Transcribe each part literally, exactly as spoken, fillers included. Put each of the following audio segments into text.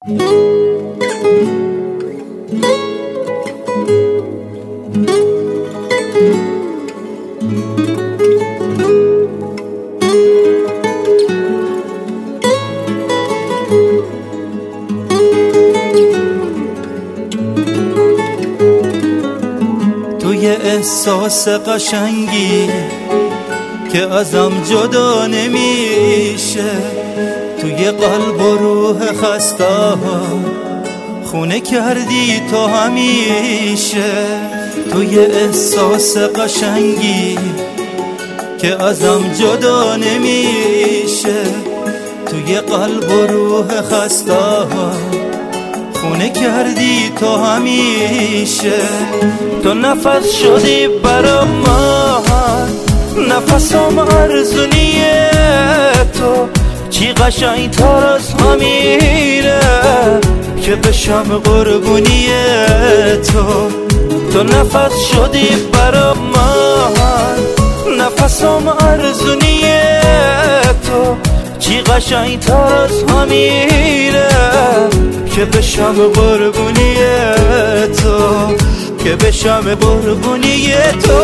توی احساس قشنگی که ازم جدا نمیشه، توی قلب و روح خسته خونه کردی تو همیشه. توی احساس قشنگی که ازم جدا نمیشه، توی قلب و روح خسته خونه کردی تو همیشه. تو نفس شدی برا من، نفسم ارزونیه تو، چی قشنگ تر از همیره که بشم قربونی تو. تو نفس شدی برا من، نفسم ارزونیه تو، چی قشنگ تر از همیره که بشم قربونی تو، که بشم قربونی تو.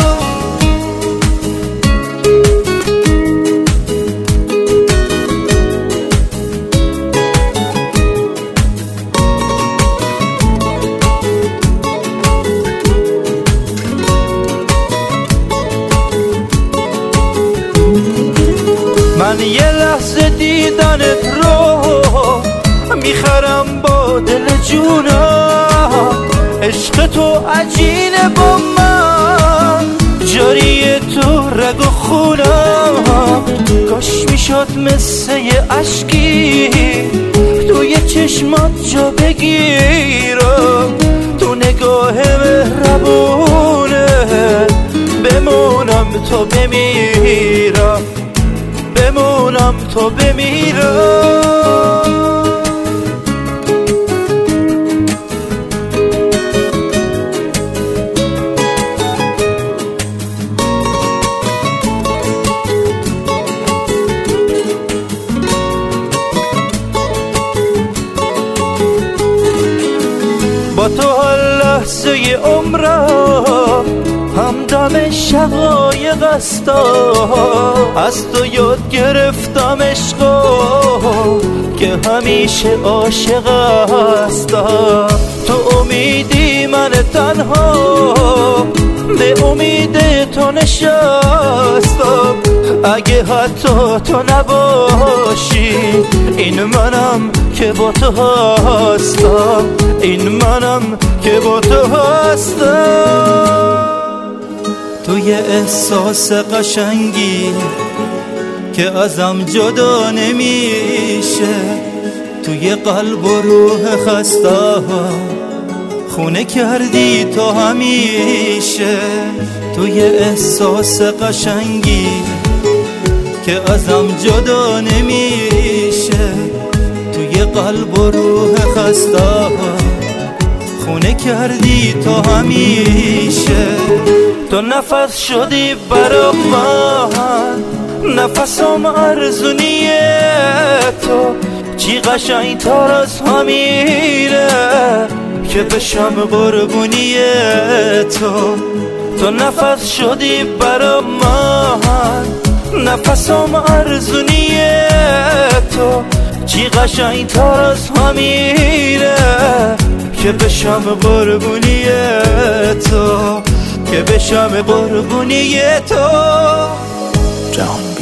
من یه لحظه دیدنت رو میخرم با دل جونم، عشق تو عجینه با من، جاریه تو رگ و خونم. کاش میشد مثل یه عشقی توی چشمات جا بگیرم، تو نگاه مهربونه بمونم تو بمیرم، بمونم تو بمیرم. با تو هر لحظه عمرم همدم شقایق هستا، از تو یاد گرفتم عشقا که همیشه عاشق هستم. تو امیدی من تنها به امید تو نشستم، اگه حتی تو نباشی این منم که با تو هستم، این منم که با تو هستم. توی احساس قشنگی که ازم جدا نمیشه، توی قلب و روح خسته خونه کردی تو همیشه. توی احساس قشنگی که ازم جدا نمیشه، توی قلب و روح خسته خونه کردی تو همیشه. تو نفس شدی برا من، نفسم ارزونیه تو، چی قشنگ تر از همیره که بشم قربونی تو. تو نفس شدی برا من، نفسم ارزونیه تو، چی قشنگ تر از همیره که بشم قربونی تو، که بشم قربونی تو. جان